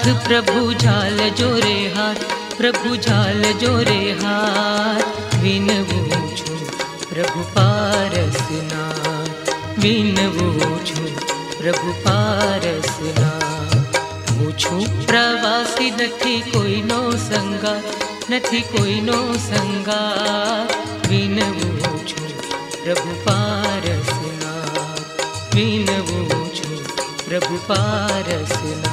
प्रभु झाल जोरे हाथ, प्रभु झाल जोरे हाथ। विनवू छू प्रभु पारसनाथ, विनवू छू प्रभु पारसनाथ। હું છું પ્રવાસી, નથી કોઈનો સંગાત, નથી કોઈનો સંગાત। વિનવું છું પ્રભુ પારસનાથ, વિનવું છું પ્રભુ પારસનાથ।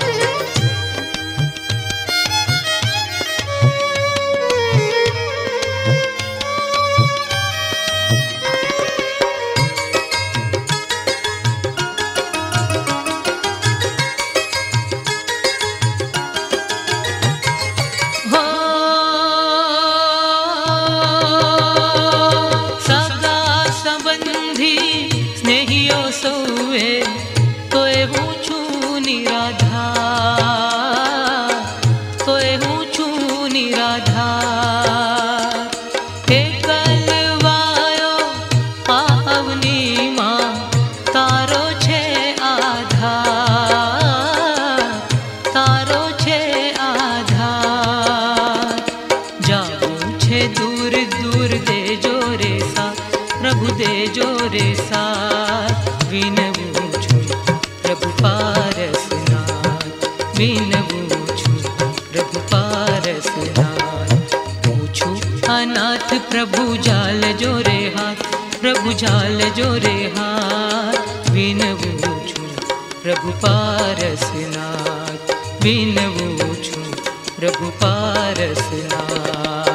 प्रभु दे जोरे साथ। विनवू छू प्रभु पारसनाथ, विनवू छू प्रभु पारसनाथ। पूछू अनाथ प्रभु झाल जोरे हाथ, प्रभु झाल जोरे हाथ। विनवू छू प्रभु पारसनाथ, विनवू छू प्रभु पारसनाथ।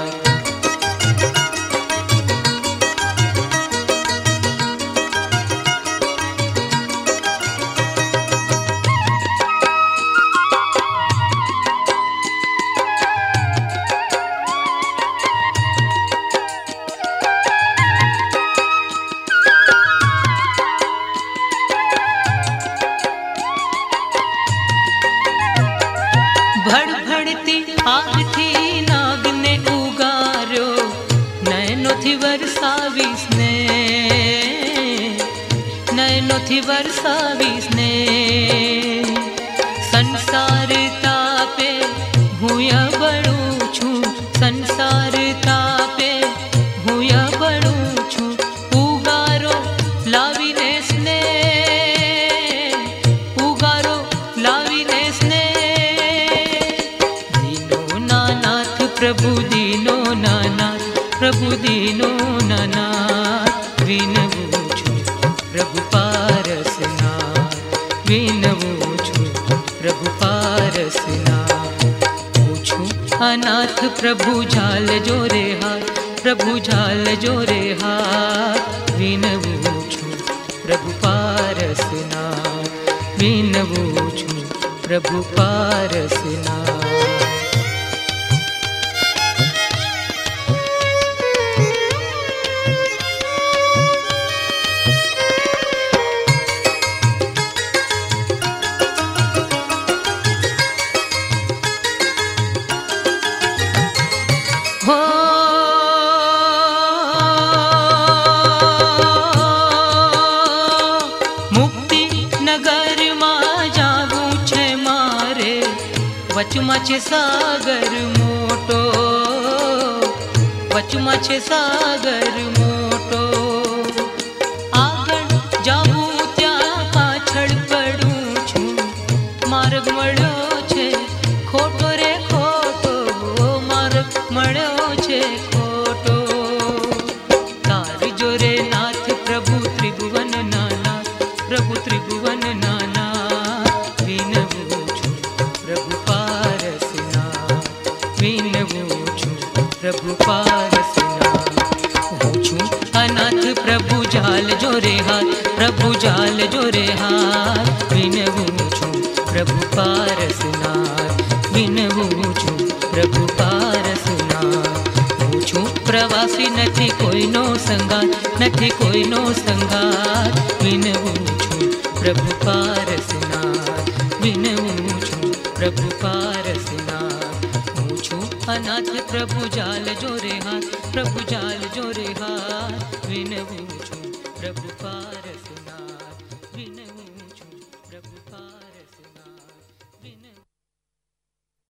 भड़भड़ती आग थी नाग ने उगार्यो, नैनो थी वरसावी स्नेह, नैनो थी वरसावी स्नेह। संसार तापे हुया बड़ू छू, संसार तापे हुया बड़ू छू। उगारो लावी ने स्नेह, उगारो लावी ने स्नेह। प्रभु दीनो नानाथ, प्रभु दीनो नानाथ। विनवू छू प्रभु पारसनाथ, विनवू छू प्रभु पारसनाथ। पूछू अनाथ प्रभु झाल जोरे हाथ, प्रभु झाल जोरे हाथ। विनवू छू प्रभु पारसनाथ, विनवू छू प्रभु पारसनाथ। हो मुक्ति नगर में जावू छे मारे, वचमा छे सागर मोटो, वचमा छे सागर मोटो। आगळ जावू त्या पाछळ पड़ू छू, मार्ग मळ्यो छे खोटो रे खोटो, मार्ग मळ्यो छे खोटो। तार जोरे नाथ प्रभु त्रिभुवन नानाथ, प्रभु त्रिभुवन नानाथ। विनवू छू प्रभु पारसनाथ, विनवू छू प्रभु पारसनाथ। पूछू अनाथ प्रभु झाल जोरे हाथ, प्रभु झाल जोरे हाथ। विनवू छू प्रभु पारसनाथ, विनवू छू प्रभु पारसनाथ। पूछू प्रवासी નથી કોઈનો સંગાત, નથી કોઈનો સંગાત। વિનવू छू प्रभु पारसनाथ, विनवू छू प्रभु पारसनाथ। पूछू अनाथ प्रभु झाल जोरे हाथ, प्रभु झाल जोरे हाथ। विनवू छू प्रभु पारसनाथ।